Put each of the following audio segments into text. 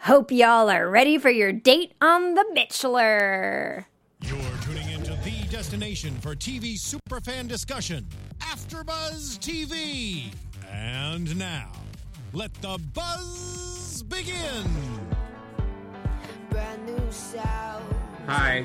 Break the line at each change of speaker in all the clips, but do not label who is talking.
Hope y'all are ready for your date on The Bachelor.
You're tuning into the destination for TV superfan discussion, AfterBuzz TV. And now, let the buzz begin.
Brand new sound.
Hi.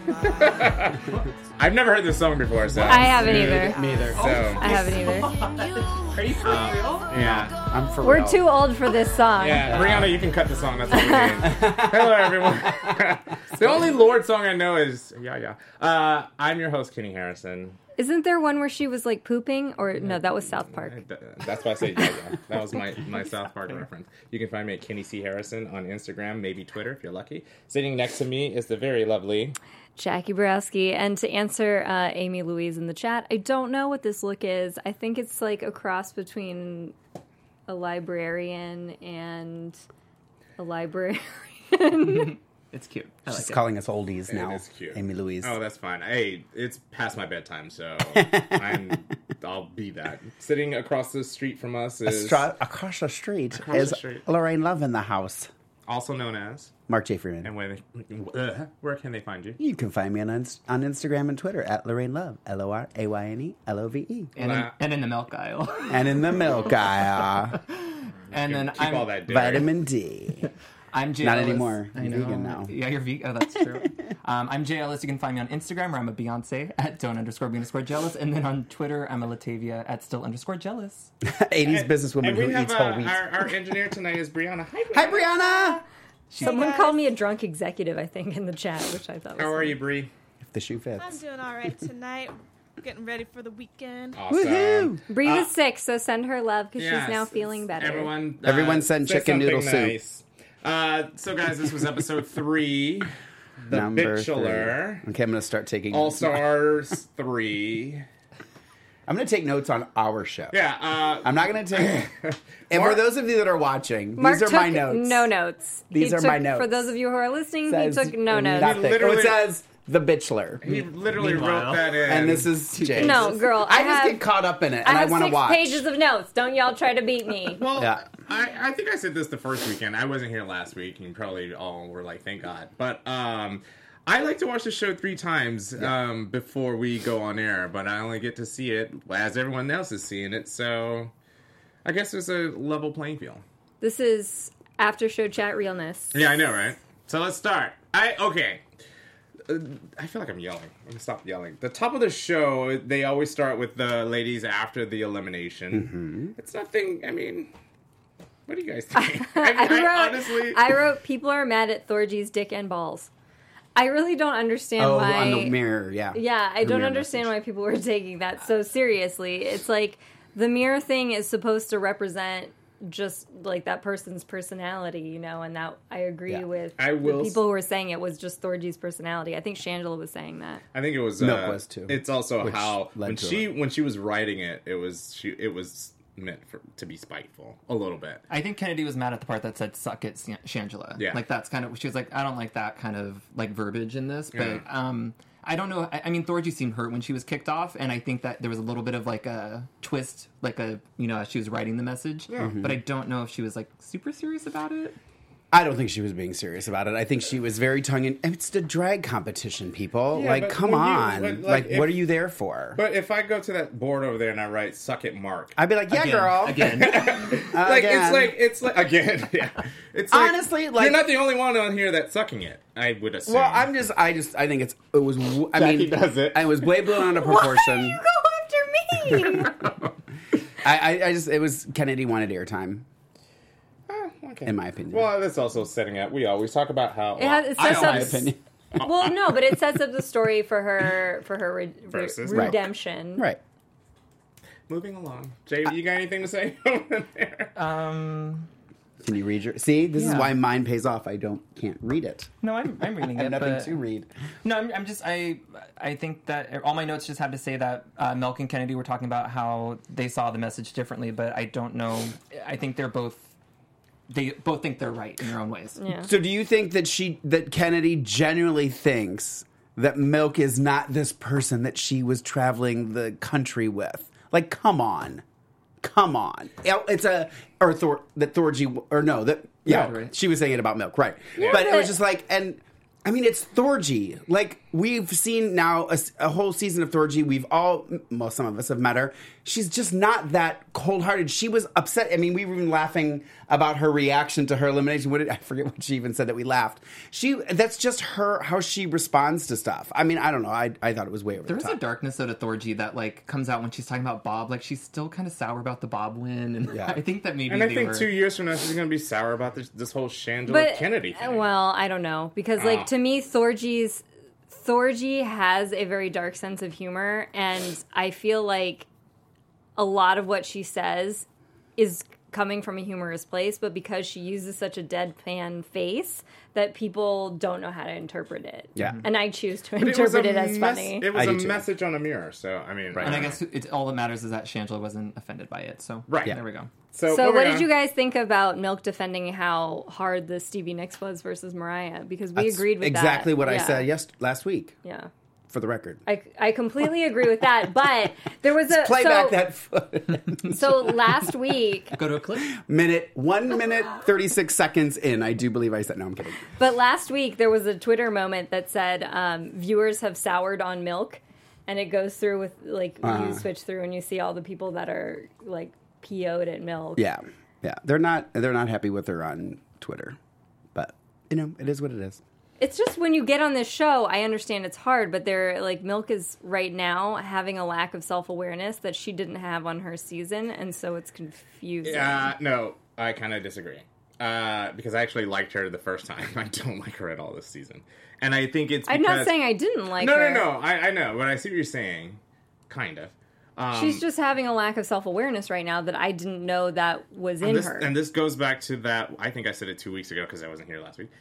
I've never heard this song before, so
I haven't either.
Me either.
So
I haven't either.
Are you for real?
yeah,
I'm for
We're
real.
too old for this song.
yeah. Brianna, you can cut the song. That's what we're doing. Hello, everyone. The only Lorde song I know is yeah. I'm your host, Kenny Harrison.
Isn't there one where she was like pooping? Or no, that was South Park.
That's why I say yeah. That was my South Park reference. You can find me at Kenny C. Harrison on Instagram, maybe Twitter if you're lucky. Sitting next to me is the very lovely
Jackie Borowski. And to answer Amy Louise in the chat, I don't know what this look is. I think it's like a cross between a librarian and a librarian.
It's cute. I like
She's
it.
calling us oldies now.
is cute.
Amy Louise.
Oh, that's fine. Hey, it's past my bedtime, so I'll be that. Sitting across the street from us is
Across the street
Across
is
the street.
Lorraine Love in the house.
also known as.
Mark J. Freeman.
And where can they find you?
You can find me on Instagram and Twitter at Lorraine Love, LORAYNE LOVE,
And in the milk aisle.
and in the milk aisle,
And then
Keep
I'm
all that dairy.
vitamin D.
I'm Jay
Not
Ellis.
anymore.
I
You're
know.
vegan now.
Yeah, you're vegan. Oh, that's true. I'm Jay Ellis. You can find me on Instagram where I'm a Beyonce at don't_be_jealous. And then on Twitter, I'm a Latavia at still_jealous.
80s businesswoman
And we
who
have
eats whole wheat.
our engineer tonight is Brianna. Hi,
Hi, Brianna!
Someone called me a drunk executive, I think, in the chat, which I thought was
How are you, Bree?
If the shoe
I'm
fits.
doing all right tonight. Getting ready for the weekend.
Awesome.
Woohoo!
Bree was sick, so send her love because
Yes.
she's now feeling better.
Everyone send
say
chicken noodle soup.
nice. So, guys, this was episode 3. The
Number
Bachelor.
3. Okay, I'm going to start taking
All
notes.
Stars 3.
I'm going to take notes on our show.
Yeah.
I'm not going to take... And
Mark-
for those of you that are watching,
Mark
these are
took
my notes.
no notes.
These
He
are my
took-
notes.
For those of you who are listening,
Says
he took no notes.
nothing.
Literally-
It says The Bachelor.
He literally
Meanwhile-
wrote that in.
And this is Jay.
No, girl,
I just
have-
get caught up in it,
I
and I
have
want to
6
watch.
pages of notes. Don't y'all try to beat me.
Well,
Yeah.
I think I said this the first weekend. I wasn't here last week, and you probably all were like, thank God. But I like to watch the show 3 times before we go on air, but I only get to see it as everyone else is seeing it, so I guess it's a level playing field.
This is after show chat realness.
Yeah, I know, right? So let's start. Okay. I feel like I'm yelling. I'm going to stop yelling. The top of the show, they always start with the ladies after the elimination.
Mm-hmm.
It's nothing, I mean, what do you guys think? I honestly...
I wrote, people are mad at Thorgy's dick and balls. I really don't understand
Oh,
why.
on the mirror, yeah.
Yeah, I
The
don't
mirror
understand
message.
why people were taking that so seriously. It's like the mirror thing is supposed to represent just like that person's personality, you know, and that I agree
Yeah.
with
I will
the people who were saying it was just Thorgy's personality. I think Shangela was saying that.
I think it was
Milk was, too.
It's also
Which
how
led to
when she was writing it, it was meant to be spiteful a little bit.
I think Kennedy was mad at the part that said "suck it, Shangela."
Yeah.
Like that's kind of she was like, I don't like that kind of like verbiage in this, but
Yeah.
I don't know. I mean, Thorgy seemed hurt when she was kicked off, and I think that there was a little bit of like a twist, like as she was writing the message.
Mm-hmm.
But I don't know if she was like super serious about it.
I don't think she was being serious about it. I think she was very it's the drag competition, people.
Yeah,
like,
but
come
when you-
on.
when,
like,
if-
what are you there for?
But if I go to that board over there and I write "suck it, Mark,"
I'd be like, yeah,
Again,
girl.
Again.
like
Again.
it's like again, yeah. It's like,
Honestly, like-
you're not the only one on here that's sucking it. I would assume.
Well, I think it was, I
Jackie
mean,
does it.
it was way blown out of
Why
proportion.
do you go after me?
It was, Kennedy wanted airtime,
okay.
in my opinion.
Well, that's also setting up. We always talk about how
It
I
sets
know my
up.
opinion.
Well, no, but it sets up the story for her
Versus.
Right.
redemption.
Right.
moving along. Jay, you got anything to say over there?
Can you read your... See, this is
Yeah.
why mine pays off. I can't read it.
No, I'm reading
I
it.
have nothing
but...
to read.
No, I'm just I think that all my notes just have to say that Milk and Kennedy were talking about how they saw the message differently, but I don't know. I think they both think they're right in their own ways.
Yeah.
So do you think that Kennedy genuinely thinks that Milk is not this person that she was traveling the country with? Like, come on. come on. She was saying it about Milk, right? But it was just like, and I mean, it's Thorgy. Like, we've seen now a whole season of Thorgy. Some of us have met her. She's just not that cold-hearted. She was upset. I mean, we were even laughing about her reaction to her elimination. I forget what she even said that we laughed. That's just how she responds to stuff. I mean, I don't know. I thought it was way over the top.
There is a darkness though to Thorgy that like comes out when she's talking about Bob. Like, she's still kind of sour about the Bob win, and I think that maybe.
And I think 2 years from now she's going to be sour about this whole Shangela Kennedy thing.
Well, I don't know, because like to me, Thorgy has a very dark sense of humor, and I feel like a lot of what she says is coming from a humorous place, but because she uses such a deadpan face that people don't know how to interpret it.
Yeah.
And I choose to interpret it as funny.
It was a message on a mirror, so I mean...
Right. And I guess all that matters is that Shangela wasn't offended by it, so there we go.
So what did you guys think about Milk defending how hard the Stevie Nicks was versus Mariah? Because we agreed with
exactly
that.
what I said last week.
Yeah.
For the record.
I completely agree with that, but there was a...
Play back that footage.
So last week...
Go to a clip?
1 minute, 36 seconds in. I do believe I said... No, I'm kidding.
But last week, there was a Twitter moment that said, viewers have soured on Milk, and it goes through with, like, you switch through and you see all the people that are, like, PO'd at Milk.
Yeah. They're not happy with her on Twitter. But, it is what it is.
It's just when you get on this show, I understand it's hard, but Milk is right now having a lack of self-awareness that she didn't have on her season, and so it's confusing.
No, I kind of disagree. Because I actually liked her the first time. I don't like her at all this season. And I think it's because...
I'm not saying I didn't like her.
No, I know, but I see what you're saying. Kind of.
She's just having a lack of self-awareness right now that I didn't know that was in her.
And this goes back to that, I think I said it 2 weeks ago because I wasn't here last week.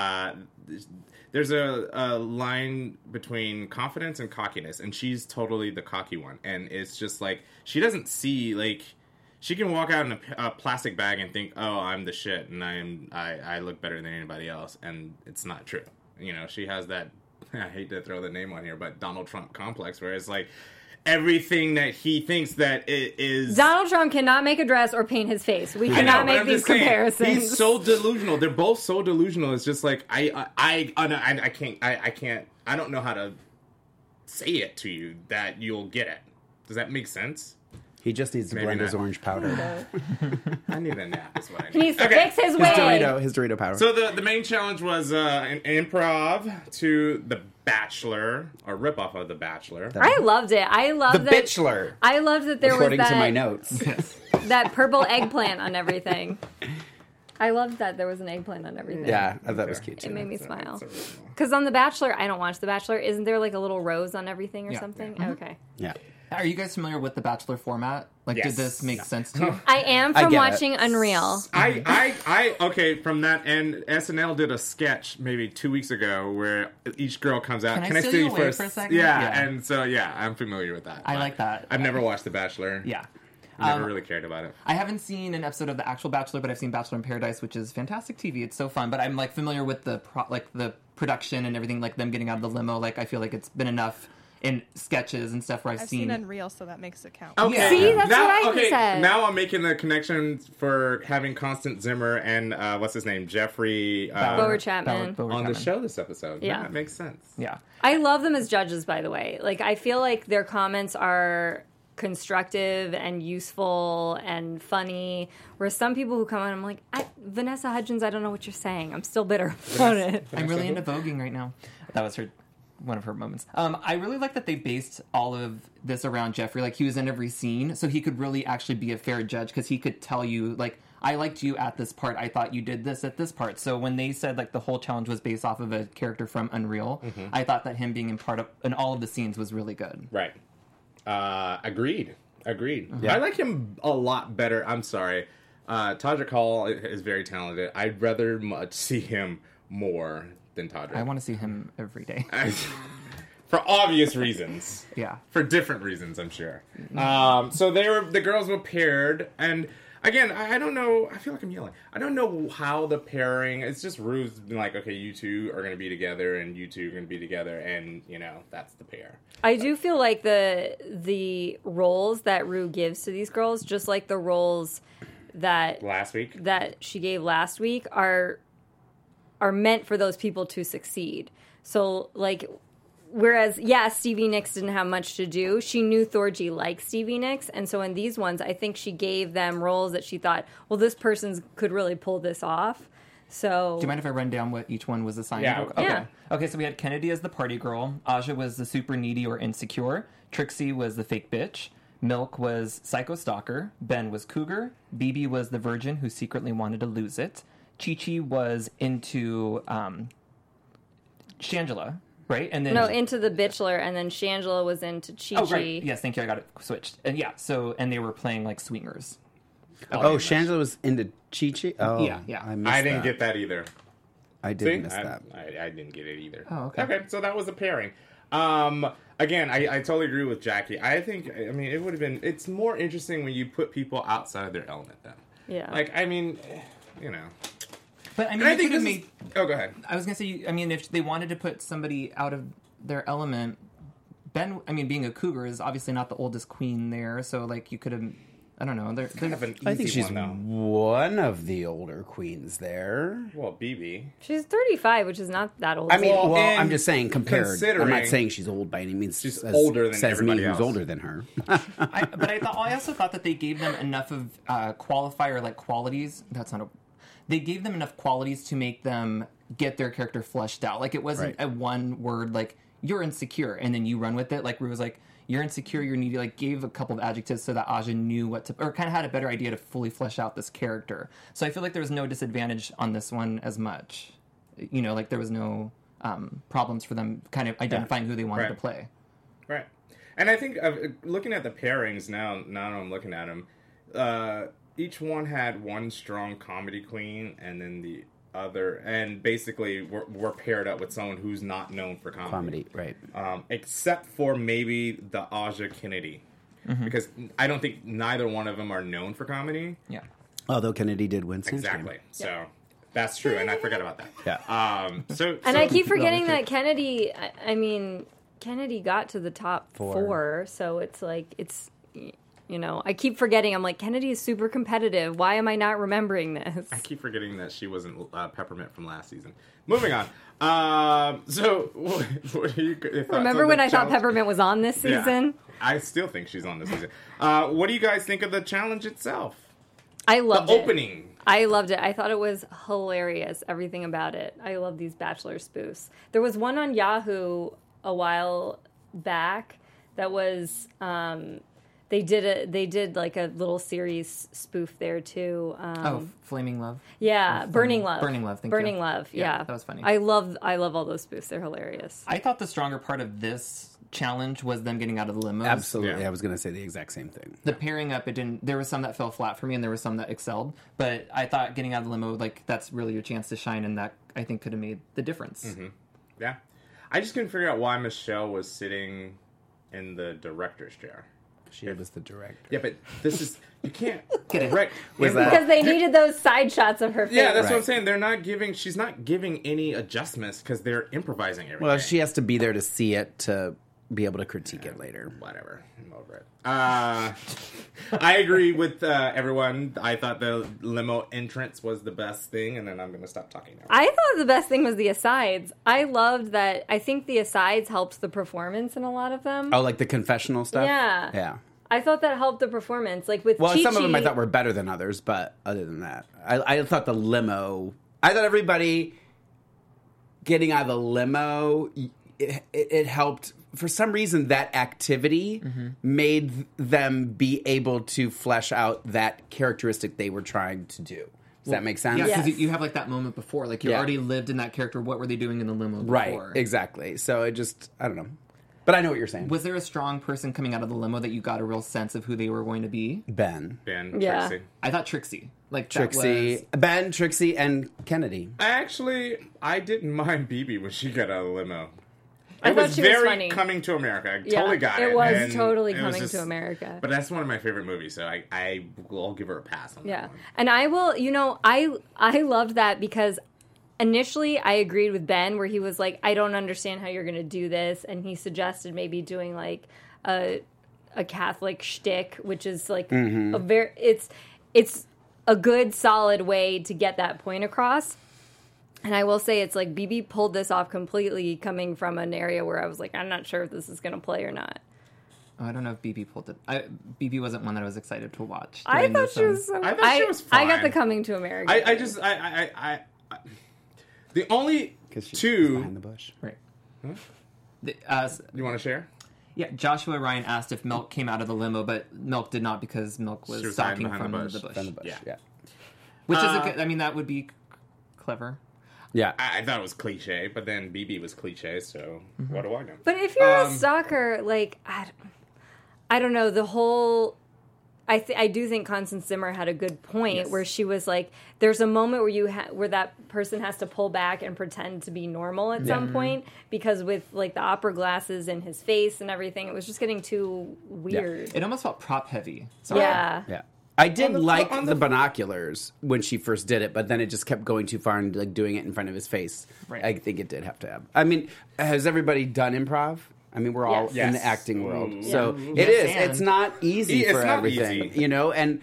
There's a line between confidence and cockiness, and she's totally the cocky one. And it's just like, she doesn't see, like, she can walk out in a plastic bag and think, oh, I'm the shit, and I look better than anybody else, and it's not true. She has that, I hate to throw the name on here, but Donald Trump complex, where it's like, everything that he thinks that it is...
Donald Trump cannot make a dress or paint his face. We cannot make these comparisons.
He's so delusional. They're both so delusional. It's just like, I can't, I don't know how to say it to you that you'll get it. Does that make sense?
He just needs to blend his orange powder.
I need a nap is what I need.
He needs to fix his wig.
His Dorito powder.
So the main challenge was an improv to The Bachelor, or ripoff of The Bachelor.
I loved it. I loved
The Bitchler.
I loved that there
According
was that...
to my notes.
that purple eggplant on everything. I loved that there was an eggplant on everything.
Yeah, I thought it was cute too.
It made me smile. Because on The Bachelor, I don't watch The Bachelor. Isn't there like a little rose on everything or something? Yeah. Okay.
Yeah.
Are you guys familiar with the Bachelor format? Like,
Yes.
Did this make sense to you?
I am from watching Unreal.
Okay, from that end, SNL did a sketch maybe 2 weeks ago where each girl comes out.
Can I steal you away
first?
for a second?
Yeah, and so, I'm familiar with that.
I like that.
I've never watched The Bachelor.
Yeah.
Never really cared about it.
I haven't seen an episode of the actual Bachelor, but I've seen Bachelor in Paradise, which is fantastic TV. It's so fun. But I'm like familiar with the production and everything, like them getting out of the limo. Like, I feel like it's been enough in sketches and stuff where I've seen
Unreal, so that makes it count.
Okay.
See, that's what I said.
Now I'm making the connection for having Constance Zimmer and what's his name, Jeffrey
Bower Chapman.
on the show this episode.
Yeah.
That makes sense.
Yeah.
I love them as judges, by the way. Like, I feel like their comments are constructive and useful and funny, whereas some people who come on, I'm like, Vanessa Hudgens, I don't know what you're saying. I'm still bitter about it.
I'm really into voguing right now. That was one of her moments. I really like that they based all of this around Jeffrey. Like, he was in every scene, so he could really actually be a fair judge, because he could tell you, like, I liked you at this part. I thought you did this at this part. So when they said, like, the whole challenge was based off of a character from Unreal, I thought that him being in all of the scenes was really good.
Right. Agreed. Yeah. I like him a lot better. I'm sorry. Todrick Hall is very talented. I'd rather much see him more than Todrick.
I want to see him every day.
For obvious reasons.
Yeah.
For different reasons, I'm sure. So the girls were paired, and again, I don't know. I feel like I'm yelling. I don't know how the pairing. It's just Rue's been like, okay, you two are going to be together, and you two are going to be together, and that's the pair.
I do feel like the roles that Rue gives to these girls, just like the roles that she gave last week, are meant for those people to succeed. So like. Whereas, Stevie Nicks didn't have much to do. She knew Thorgy liked Stevie Nicks, and so in these ones, I think she gave them roles that she thought, well, this person could really pull this off. So,
do you mind if I run down what each one was assigned?
Yeah.
Okay.
Yeah.
Okay, so we had Kennedy as the party girl. Aja was the super needy or insecure. Trixie was the fake bitch. Milk was psycho stalker. Ben was cougar. BB was the virgin who secretly wanted to lose it. Chi-Chi was into Shangela. Right, and then
into the Bitchler, and then Shangela was into Chi-Chi.
Oh, right. Yes, thank you. I got it switched. And and they were playing like swingers.
Shangela was into Chi-Chi? Oh,
yeah.
I didn't get that either.
I did miss that.
I didn't get it either.
Oh, okay.
Okay, so that was the pairing. Again, I totally agree with Jackie. It would have been. It's more interesting when you put people outside their element, though.
Yeah.
Like,
But I mean,
I think this is... Oh, go ahead.
I was gonna say, if they wanted to put somebody out of their element, Ben, being a cougar is obviously not the oldest queen there, so like you could have, I don't know.
Kind of an easy
I think she's
one,
one of the older queens there.
Well, BB.
She's 35, which is not that old.
I'm just saying compared. I'm not
considering
saying she's old by any means.
she's older than
says
everybody
me who's
else.
older than her.
I also thought that they gave them enough of qualifier like qualities. That's not a. They gave them enough qualities to make them get their character fleshed out. Like, it wasn't a one word, like, you're insecure, and then you run with it. Like, Rue was like, you're insecure, you're needy. Like, gave a couple of adjectives so that Aja knew what to... Or kind of had a better idea to fully flesh out this character. So I feel like there was no disadvantage on this one as much. Like, there was no problems for them kind of identifying who they wanted to play.
Right. And I think, looking at the pairings now I'm looking at them, each one had one strong comedy queen, and then the other, and basically we're paired up with someone who's not known for comedy.
Right.
Except for maybe the Aja Kennedy, because I don't think neither one of them are known for comedy.
Yeah.
Although Kennedy did win.
Exactly. So that's true, and I forgot about that.
Yeah.
And I keep forgetting that Kennedy. Kennedy got to the top four, so it's like I keep forgetting. I'm like, Kennedy is super competitive. Why am I not remembering this?
I keep forgetting that she wasn't Peppermint from last season. Moving on. So, what are you thoughts
Remember
on
when
the
I thought
challenge?
Peppermint was on this season?
Yeah. I still think she's on this season. What do you guys think of the challenge itself?
I loved
the
it.
opening.
I loved it. I thought it was hilarious. Everything about it. I love these Bachelor spoofs. There was one on Yahoo a while back that was... They did like a little series spoof there too.
Flaming Love.
Yeah, Burning Love.
Burning Love. Thank
Burning
you.
Love. Yeah,
that was funny.
I love all those spoofs. They're hilarious.
I thought the stronger part of this challenge was them getting out of the limos.
Absolutely.
Yeah.
I was going to say the exact same thing.
The pairing up, there was some that fell flat for me, and there was some that excelled. But I thought getting out of the limo, like, that's really your chance to shine, and that I think could have made the difference.
Mm-hmm. Yeah, I just couldn't figure out why Michelle was sitting in the director's chair.
She was the director.
Yeah, but this is you can't
Correct.
Because they needed those side shots of her face.
Yeah, that's what I'm saying. She's not giving any adjustments because they're improvising everything.
Well, she has to be there to see it to be able to critique it later.
Whatever. I'm over it. I agree with everyone. I thought the limo entrance was the best thing, and then I'm going to stop talking now.
I thought the best thing was the asides. I loved that. I think the asides helped the performance in a lot of them.
Oh, like the confessional stuff?
Yeah.
Yeah.
I thought that helped the performance. Like with
Well,
Chi-Chi,
some of them I thought were better than others, but other than that, I thought the limo... I thought everybody getting out of the limo, it helped... For some reason, that activity made them be able to flesh out that characteristic they were trying to do. Does that make sense?
Yeah, because
Yes.
you have like that moment before, like you already lived in that character. What were they doing in the limo before?
Right, exactly. So it just, I don't know. But I know what you're saying.
Was there a strong person coming out of the limo that you got a real sense of who they were going to be?
Ben,
Yeah.
Trixie.
I thought Trixie. Like
Trixie, Ben, Trixie, and Kennedy.
Actually, I didn't mind BB when she got out of the limo.
I
It
thought
was
she was
very
funny.
Coming to America. I totally got it.
It was
and
totally
it was
Coming to America.
But that's one of my favorite movies, so I'll give her a pass on
Yeah.
that one.
And I will, I loved that because initially I agreed with Ben where he was like, I don't understand how you're going to do this. And he suggested maybe doing like a Catholic shtick, which is like it's a good solid way to get that point across. And I will say it's like BB pulled this off completely coming from an area where I was like, I'm not sure if this is going to play or not.
Oh, I don't know if BB pulled it. BB wasn't one that I was excited to watch.
I
during
thought
this,
she was so
I thought she was fine.
I got the Coming to America.
I the only
Because she's
two.
behind the bush.
right.
You want to share?
Yeah, Joshua Ryan asked if Milk came out of the limo, but Milk did not because Milk
She
was
was
stalking
hiding
from
behind
the
the
bush.
Behind the bush.
Yeah.
Yeah.
Which is a good, I mean, that would be clever.
Yeah.
I thought it was cliche, but then BB was cliche, so what do I know?
But if you're a stalker, like I don't know, the whole. I do think Constance Zimmer had a good point where she was like, "There's a moment where where that person has to pull back and pretend to be normal at some point because with like the opera glasses in his face and everything, it was just getting too weird."
It almost felt prop heavy. Sorry.
Yeah.
Yeah. I did like
on
the
the-
binoculars when she first did it, but then it just kept going too far and like doing it in front of his face.
Right.
I think it did have to have. I mean, has everybody done improv? I mean, we're all
Yes.
in the
Yes.
acting world,
Ooh.
so
Yes,
it is.
and-
It's not easy
It's
for
not
everything,
easy.
you know. And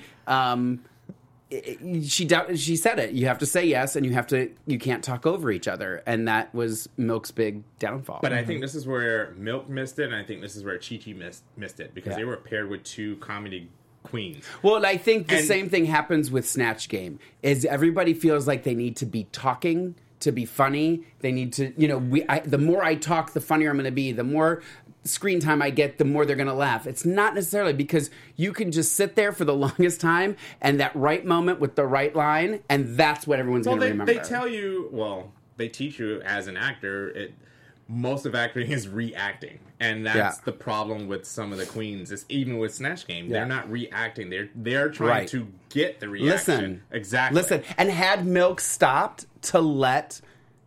she said it. You have to say yes, and you can't talk over each other, and that was Milk's big downfall.
But I think this is where Milk missed it, and I think this is where Chi-Chi missed it, because
Yeah.
they were paired with two comedy queens.
Well, I think the
And-
same thing happens with Snatch Game. Is everybody feels like they need to be talking to be funny. They need to, the more I talk, the funnier I'm going to be. The more screen time I get, the more they're going to laugh. It's not necessarily because you can just sit there for the longest time and that right moment with the right line, and that's what everyone's
Well,
going to remember.
they tell you, they teach you as an actor, most of acting is reacting. And that's the problem with some of the queens. Is even with Snatch Game, they're not reacting. They're trying
Right.
to get the reaction.
Listen.
Exactly.
Listen, and had Milk stopped to let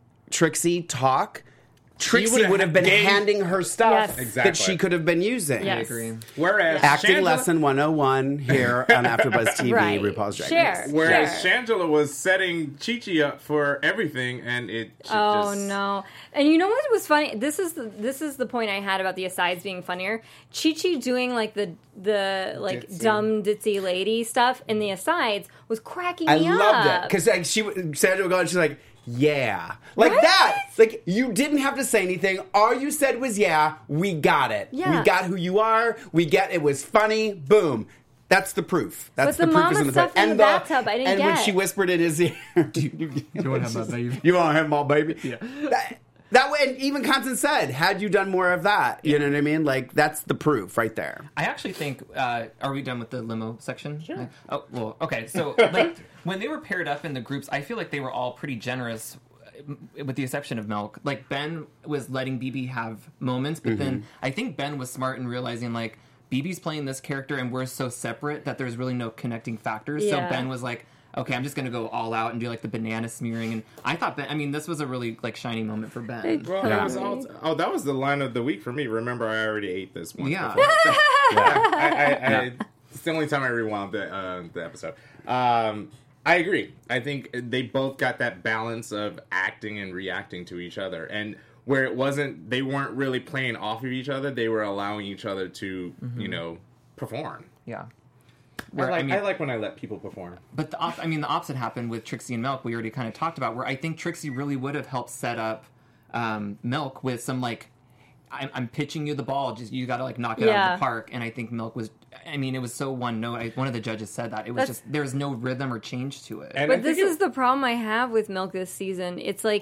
Trixie talk, Trixie
would've
would have been
gained-
handing her stuff
Yes.
that
Exactly.
she could have been using.
Yes.
I agree.
Whereas
Acting
Shangela-
lesson 101 here on AfterBuzz TV,
Right.
RuPaul's Drag
Share.
Race.
Whereas
Sure.
Shangela was setting Chi-Chi up for everything, and she
Oh
just...
no! And you know what was funny? This is the point I had about the asides being funnier. Chi-Chi doing like the like
Ditzy.
dumb ditzy lady stuff in the asides was cracking
I
me up.
loved it because Sandra would go and she's like, "Yeah," like
Right?
that. Like you didn't have to say anything. All you said was, "Yeah." We got it.
Yeah.
We got who you are. We get it was funny. Boom. That's the proof. That's
But the
the proof.
mama
is in the
stuff
play.
in the bathtub, I didn't
And when
get.
she whispered in his ear, "Do you
want to have my baby?"
You want to have my baby?"
Yeah.
That way, and even Constance said, "Had you done more of that, you know what I mean? Like that's the proof right there."
I actually think, are we done with the limo section? Sure. Oh, well, okay. So, like, when they were paired up in the groups, I feel like they were all pretty generous, with the exception of Milk. Like, Ben was letting BB have moments, but then I think Ben was smart in realizing, like, BB's playing this character and we're so separate that there's really no connecting factors.
Yeah.
So Ben was like, okay, I'm just going to go all out and do, like, the banana smearing. And I thought Ben, I mean, this was a really, like, shining moment for Ben.
Well,
Yeah.
it was that was the line of the week for me. Remember, I already ate this one.
Yeah.
It's the only time I rewound the episode. I agree. I think they both got that balance of acting and reacting to each other, and where they weren't really playing off of each other. They were allowing each other to, perform.
Yeah.
I like when I let people perform.
But the opposite happened with Trixie and Milk. We already kind of talked about where I think Trixie really would have helped set up Milk with some like, I'm pitching you the ball, just you got to like knock it out
Yeah.
of the park. And I think Milk was, I mean, it was so one note. One of the judges said that it was
That's-
there was no rhythm or change to it.
And I
But this
think
is the problem I have with Milk this season. It's like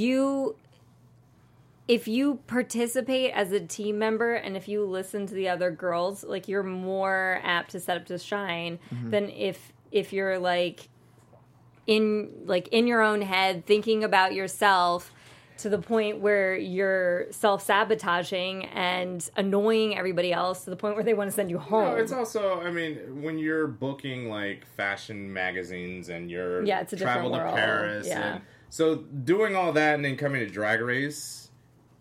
if you participate as a team member and if you listen to the other girls, like you're more apt to set up to shine than if you're like in your own head thinking about yourself to the point where you're self-sabotaging and annoying everybody else to the point where they want to send you home.
No, it's also, I mean, when you're booking like fashion magazines and you're
Yeah, it's a different
travel to
world.
Paris,
Yeah.
and so doing all that and then coming to Drag Race,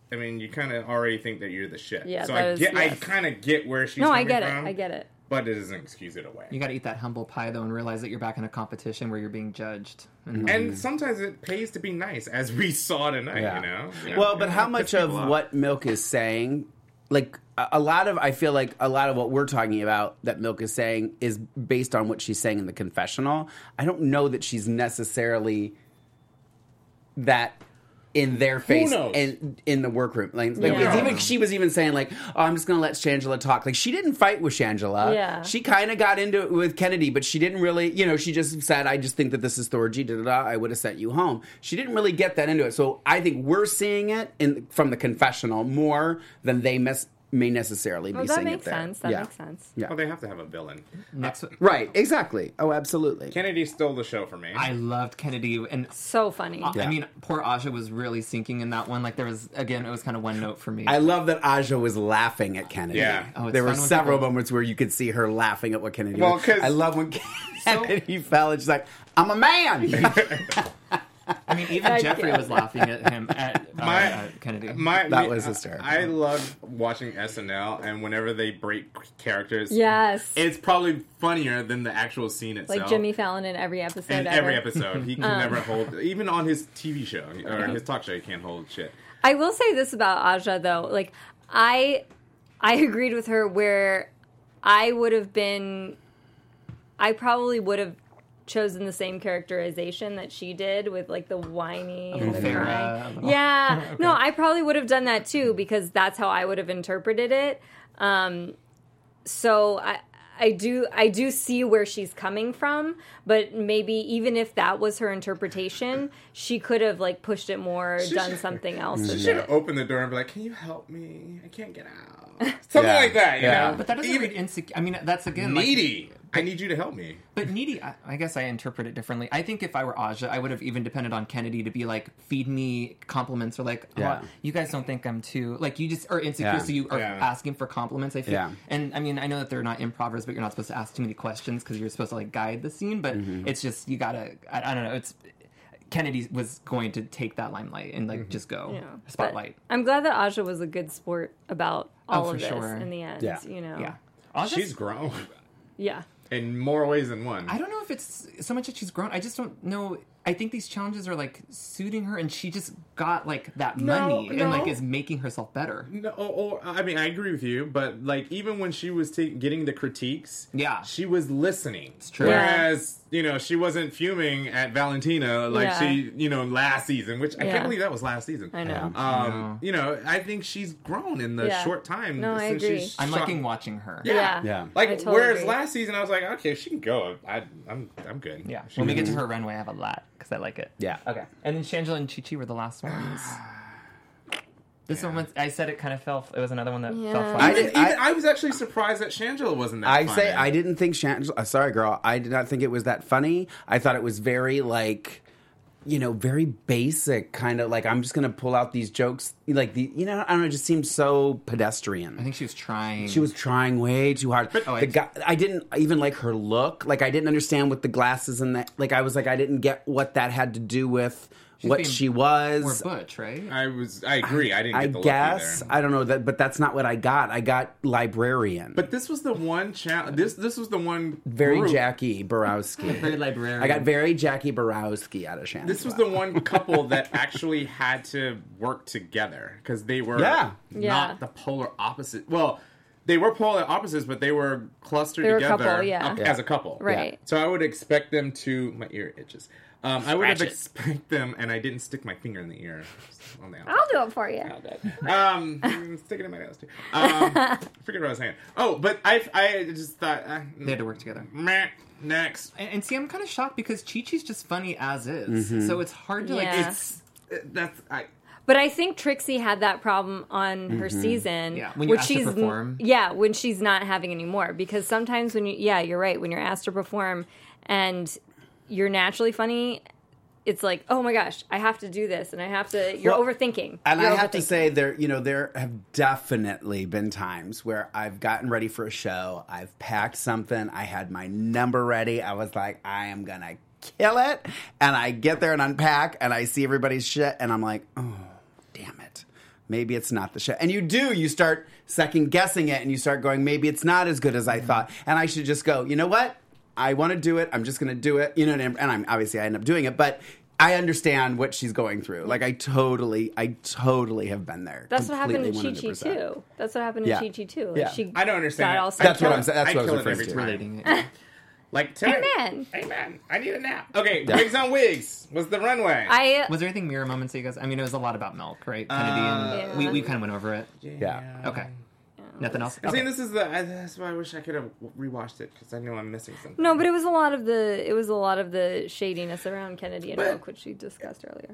I mean, you kind of already think that you're the shit.
Yeah,
so
that is-
I
yes.
kind of get where she's
No,
coming
I get
from.
it. I get it.
But it doesn't excuse it away.
You got to eat that humble pie though, and realize that you're back in a competition where you're being judged. And
And sometimes it pays to be nice, as we saw tonight.
Yeah.
You know.
Well, but how
It
much
pisses
of
people off.
what Milk is saying, like I feel like a lot of what we're talking about that Milk is saying is based on what she's saying in the confessional. I don't know that she's necessarily that in their face
knows?
and in the workroom. Like
Yeah.
it's even she was even saying like, "Oh, I'm just going to let Shangela talk." Like she didn't fight with Shangela.
Yeah.
She kind of got into it with Kennedy, but she didn't really, she just said, "I just think that this is Thorgy, da da da. I would have sent you home." She didn't really get that into it. So I think we're seeing it from the confessional more than they may necessarily be
Well, that
seeing
makes
it there.
sense. That makes sense.
Yeah.
Well, they have to have a villain.
next,
Right, exactly. Oh, absolutely.
Kennedy stole the show for me.
I loved Kennedy, and
So funny.
Yeah.
I mean, poor Aja was really sinking in that one. Like there was, again, it was kind of one note for me.
I love that Aja was laughing at Kennedy.
Yeah.
Oh, it's
there were
fun when
several
people-
moments where you could see her laughing at what Kennedy
Well,
was.
'cause-
I love when Kennedy fell and she's like, "I'm a man."
I mean, even
I
Jeffrey
get
was laughing at him at Kennedy.
That was hysterical.
I love watching SNL, and whenever they break characters,
Yes.
it's probably funnier than the actual scene itself.
Like Jimmy Fallon in every episode
In
ever.
every episode, he can never hold. Even on his TV show or his talk show, he can't hold shit.
I will say this about Aja though, like I agreed with her where I probably would have chosen the same characterization that she did with like the whiny and the
Farrah.
crying. Yeah. No, I probably would have done that too because that's how I would have interpreted it. So I do see where she's coming from, but maybe even if that was her interpretation, she could have like pushed it more, done something else.
She
with
should
it.
have opened the door and be like, "Can you help me? I can't get out." Something like that, you know.
But that doesn't read insecure. I mean, that's again like,
Needy. I need you to help me.
But needy, I guess I interpret it differently. I think if I were Aja, I would have even depended on Kennedy to be like, feed me compliments or like,
Yeah.
oh, you guys don't think I'm too, like you just are insecure,
Yeah.
so you are
Yeah.
asking for compliments. I feel,
Yeah.
and I mean, I know that they're not improvers, but you're not supposed to ask too many questions because you're supposed to like guide the scene. But it's just you gotta, I don't know. It's Kennedy was going to take that limelight and like just go
Yeah.
spotlight.
But I'm glad that Aja was a good sport about all
for
of this
sure.
in the end.
Yeah.
You know.
Yeah, Aja's-
She's grown
Yeah.
in more ways than one.
I don't know if it's so much that she's grown. I just don't know. I think these challenges are like suiting her, and she just got like that money and like is making herself better.
No, or I mean, I agree with you, but like even when she was getting the critiques,
Yeah.
she was listening. It's
true.
Whereas she wasn't fuming at Valentina like
Yeah.
she last season, which I
Yeah.
can't believe that was last season.
I know.
I think she's grown in the
Yeah.
short time.
No, I
since
agree.
she's
I'm
shot-
liking watching her.
Yeah.
Yeah.
I
Like
totally
whereas
agree.
last season I was like, okay, she can go. I'm good.
Yeah.
She
When we
can-
get to her runway, I have a lot because I like it.
Yeah.
Okay. And then Shangela and Chi Chi were the last ones. This one, I said it kind of fell. It was another one that
Yeah.
fell flat.
I was actually surprised that Shangela wasn't that.
I
funny.
say I didn't think Shangela. Sorry, girl. I did not think it was that funny. I thought it was very like, very basic kind of like I'm just gonna pull out these jokes like I don't know. It just seemed so pedestrian.
I think she was trying.
She was trying way too hard. I didn't even like her look. Like I didn't understand with the glasses and that. Like I was like I didn't get what that had to do with what
being
she was.
more butch, right?
I agree. I didn't
I
get the
guess
look either.
I don't know that, but that's not what I got. I got librarian.
But this was the one challenge. This was the one
very
group.
Jackie Borowski.
Very librarian.
I got very Jackie Borowski out of Shangela.
This was the one couple that actually had to work together because they were
Yeah.
not the polar opposite. Well, they were polar opposites, but they were clustered
They were a
together
couple, yeah.
as a couple.
Right.
So I would expect them to. My ear itches. I would have
Scratch it.
expected them, and I didn't stick my finger in the ear. On the outside.
I'll do it for you.
Stick it in my nose too. I forget what I was saying. Oh, but I just thought
They had to work together.
meh, next.
And see, I'm kind of shocked because Chi Chi's just funny as is. So it's hard to
Yeah. But I think Trixie had that problem on her season.
Yeah, when you're
which
asked to
she's
perform.
when she's not having anymore. Because sometimes when you're right, when you're asked to perform and you're naturally funny, it's like, oh my gosh, I have to do this, and I have to. You're
Well,
overthinking.
And
You're
I have to
overthinking.
say, there have definitely been times where I've gotten ready for a show. I've packed something. I had my number ready. I was like, I am gonna kill it. And I get there and unpack, and I see everybody's shit, and I'm like, oh, damn it. maybe it's not the show. And you start second guessing it, and you start going, maybe it's not as good as I thought. And I should just go, you know what? I want to do it. I'm just going to do it. You know, and I end up doing it. But I understand what she's going through. Like, I totally have been there.
That's what happened to Chi-Chi
100%.
too. That's what happened to Chi-Chi too. Like,
Yeah.
she
I don't understand.
got all
That's what I'm
psyched
saying. That's what I was
kill it
referring
every
to.
time.
Relating it.
Like, today.
Amen.
Amen. I need a nap. Okay, wigs on wigs was the runway.
Was there anything mirror moments that you guys? I mean, it was a lot about Milk, right? Kennedy and
Yeah.
we kind of went over it.
Yeah.
Okay. Nothing else.
See,
Okay.
this is that's why I wish I could have rewatched it because I know I'm missing something.
No, but it was a lot of the shadiness around Kennedy and
But-
Milk, which we discussed earlier.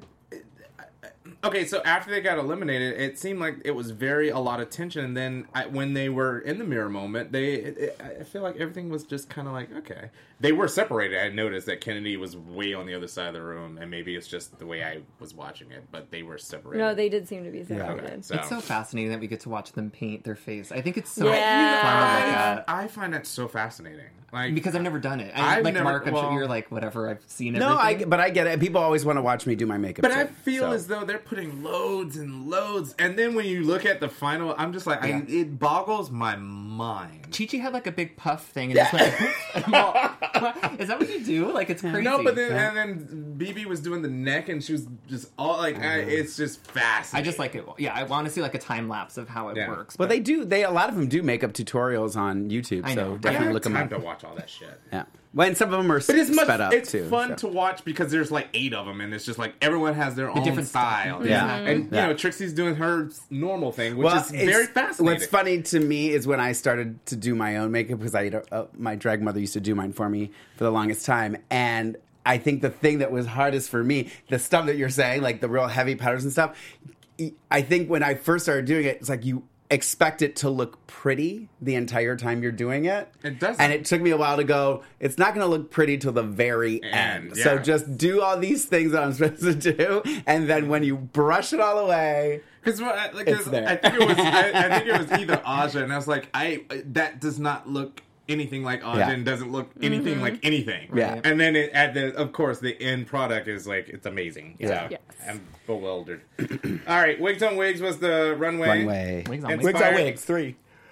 Okay, so after they got eliminated, it seemed like it was a lot of tension. And then when they were in the mirror moment, I feel like everything was just kind of like, okay. They were separated. I noticed that Kennedy was way on the other side of the room, and maybe it's just the way I was watching it, but they were separated.
No, they did seem to be separated.
Okay, so.
It's so fascinating that we get to watch them paint their face. I think it's so
Yeah.
fun to look at.
I find that so fascinating. Like,
Because I've never done it.
I've
Like
never-
Mark, I'm
well-
sure you're like, whatever, I've seen
No,
everything.
but I get it. People always want to watch me do my makeup.
But
too,
I feel
so.
as though they're putting loads and loads, and then when you look at the final, I'm just like,
Yeah.
it boggles my mind.
Chi-Chi had like a big puff thing and just went, I'm all, is that what you do? Like, it's crazy.
No, but then and then BB was doing the neck, and she was just all like, it's just fast.
I just like it. Yeah, I want to see like a time lapse of how it
Yeah.
works.
Well,
but-
a lot of them do makeup tutorials on YouTube,
I know.
so
I
I don't
definitely
have
look them
time
up.
to watch all that shit.
Yeah. Well, and some of them are
But it's
sped up
it's
too.
fun
so.
to watch because there's like 8 of them, and it's just like everyone has their own
different
style.
stuff.
Yeah.
and
Yeah.
you know Trixie's doing her normal thing, which is very
it's-
fascinating.
What's funny to me is when I started to do my own makeup because my drag mother used to do mine for me for the longest time, and I think the thing that was hardest for me, the stuff that you're saying, like the real heavy powders and stuff, I think when I first started doing it, it's like you expect it to look pretty the entire time you're doing it.
It doesn't.
And it took me a while to go, it's not going to look pretty till the very end.
yeah.
So just do all these things that I'm supposed to do, and then when you brush it all away...
Because
It's there.
I think it was I think it was either Aja, and I was like, that does not look anything like Aja,
Yeah.
and doesn't look anything like anything.
Yeah.
And then of course the end product is like it's amazing.
Yeah.
So
Yes.
I'm bewildered. All right, Wigs on Wigs was the runway.
Runway.
Wigs on
It's
wigs.
Wigs on
Inspired-
wigs, 3.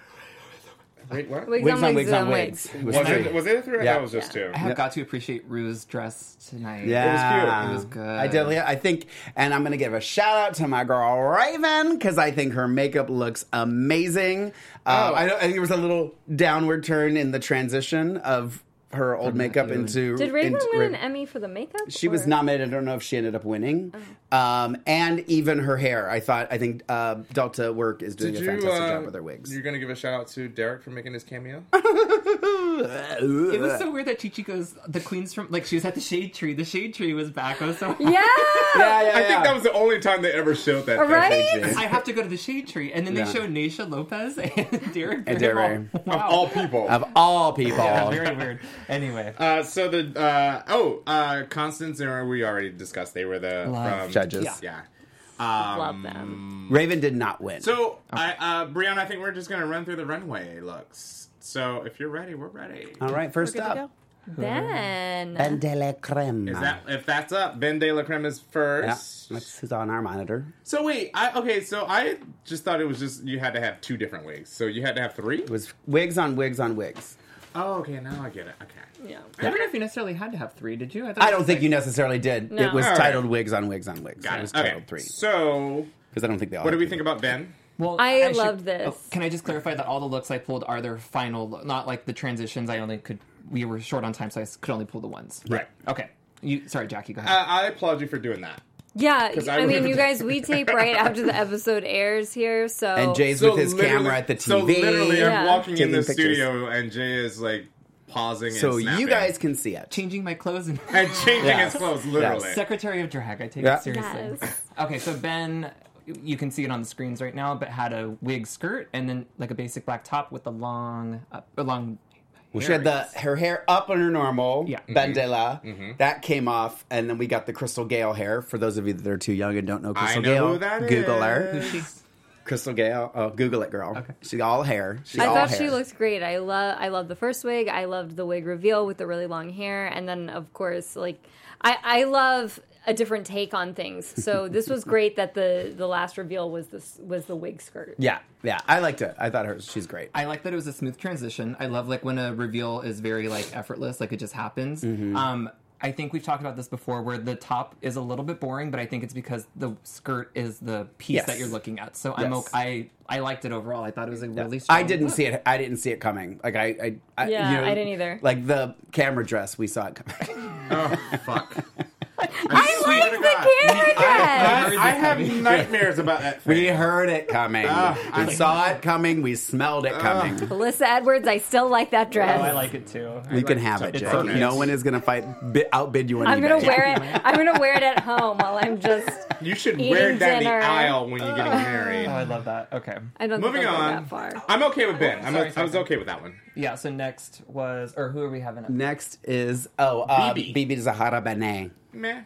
Wait, what?
Wigs
Wigs
on
on
wigs
wigs on
on
wigs.
wigs.
It was
Was
3.
it, was it a 3? I
Yeah.
thought it was just 2.
I have got to appreciate Rue's dress tonight.
Yeah,
It was cute.
It was good.
I did. I think, and I'm going to give a shout out to my girl Raven because I think her makeup looks amazing. I think there was a little downward turn in the transition of her old makeup into.
Did Raven
into-
win an Emmy for the makeup?
She was
or-
nominated. I don't know if she ended up winning. And even her hair. I think Delta Work is doing
Did
a
you?
fantastic job with their wigs.
You're gonna give a shout out to Derek for making his cameo.
It was so weird that Chi-Chi goes, the queens from, like, she was at the Shade Tree. The Shade Tree was back. I was so
Yeah.
Yeah,
I think that was the only time they ever showed that.
Right?
thing.
I have to go to the Shade Tree. And then
Yeah.
they showed Naisha Lopez and Derek.
And
Barry.
Derek.
Of
Wow.
all people.
Of all people.
Yeah, very weird. Anyway.
So Constance and we already discussed they were the
Love.
Judges.
Yeah.
Love them.
Raven did not win.
So, Brianna, I think we're just gonna run through the runway looks. So, if you're ready, we're ready.
all right, first
Good to
up.
go.
Ben.
Ben de la Creme.
If that's up, Ben de la Creme is first.
Yeah, that's who's on our monitor.
So wait, I just thought it was just you had to have 2 different wigs. So you had to have 3.
It was wigs on wigs on wigs.
Oh, okay, now I get it. Okay.
Yeah.
I don't know if you necessarily had to have 3, did you?
I don't think you necessarily did.
No.
It was
All right.
titled wigs on wigs on wigs.
Got
It
it.
was
Okay.
titled 3.
So,
Because I don't think they all
what do
had
we
to.
think about Ben?
Well,
I
should-
loved this.
Can I just clarify that all the looks I pulled are their final, not like the transitions. We were short on time, so I could only pull the ones.
Right.
Okay. Sorry, Jackie, go ahead.
I applaud you for doing that.
Yeah,
'Cause I
I mean,
would've-
you guys, we tape right after the episode airs here, so
And Jay's with his camera at the TV.
So literally,
Yeah.
I'm walking in
Taking
the
pictures.
studio, and Jay is like pausing and
So
snapping.
you guys can see it.
Changing my clothes and
and changing
Yes.
his clothes, literally.
Secretary of Drag. I take
Yeah.
it seriously.
Yes.
Okay, so Ben, you can see it on the screens right now, but had a wig skirt and then like a basic black top with a long.
Well, she had her hair up on her normal,
Yeah.
Bandela. That came off, and then we got the Crystal Gale hair. For those of you that are too young and don't know Crystal
know
Gale,
who that
Google
is.
her.
Who's she?
Crystal Gale. Oh, Google it, girl.
Okay.
She's all hair. She's
I
all
thought
hair.
she looked great. I love the first wig. I loved the wig reveal with the really long hair, and then of course, like I love a different take on things. So this was great that the last reveal was the wig skirt.
Yeah, I liked it. I thought she's great.
I like that it was a smooth transition. I love like when a reveal is very like effortless, like it just happens. I think we've talked about this before, where the top is a little bit boring, but I think it's because the skirt is the piece that you're looking at. So I liked it overall. I thought it was a really strong
I didn't
look.
see it. I didn't see it coming. Like I
I didn't either.
Like the camera dress, we saw it coming.
Oh, fuck.
I like the camera dress.
I have nightmares about that thing.
We heard it coming. We saw it coming. We smelled it coming.
Melissa Edwards, I still like that dress.
Oh, I like it too.
You can have it, Jake.
perfect.
No one is going to outbid you on
I'm
eBay.
gonna wear it. I'm gonna wear it at home while I'm just.
You should
eating
wear it down
dinner.
the aisle when you're getting married.
Oh, I love that. Okay.
I don't
Moving
think I'll go
on.
that far.
I'm okay with Ben.
Sorry,
I was okay with that one.
Yeah, so next was, or who are we having up?
Next is
Bibi.
Bibi Zahara Benet.
Meh.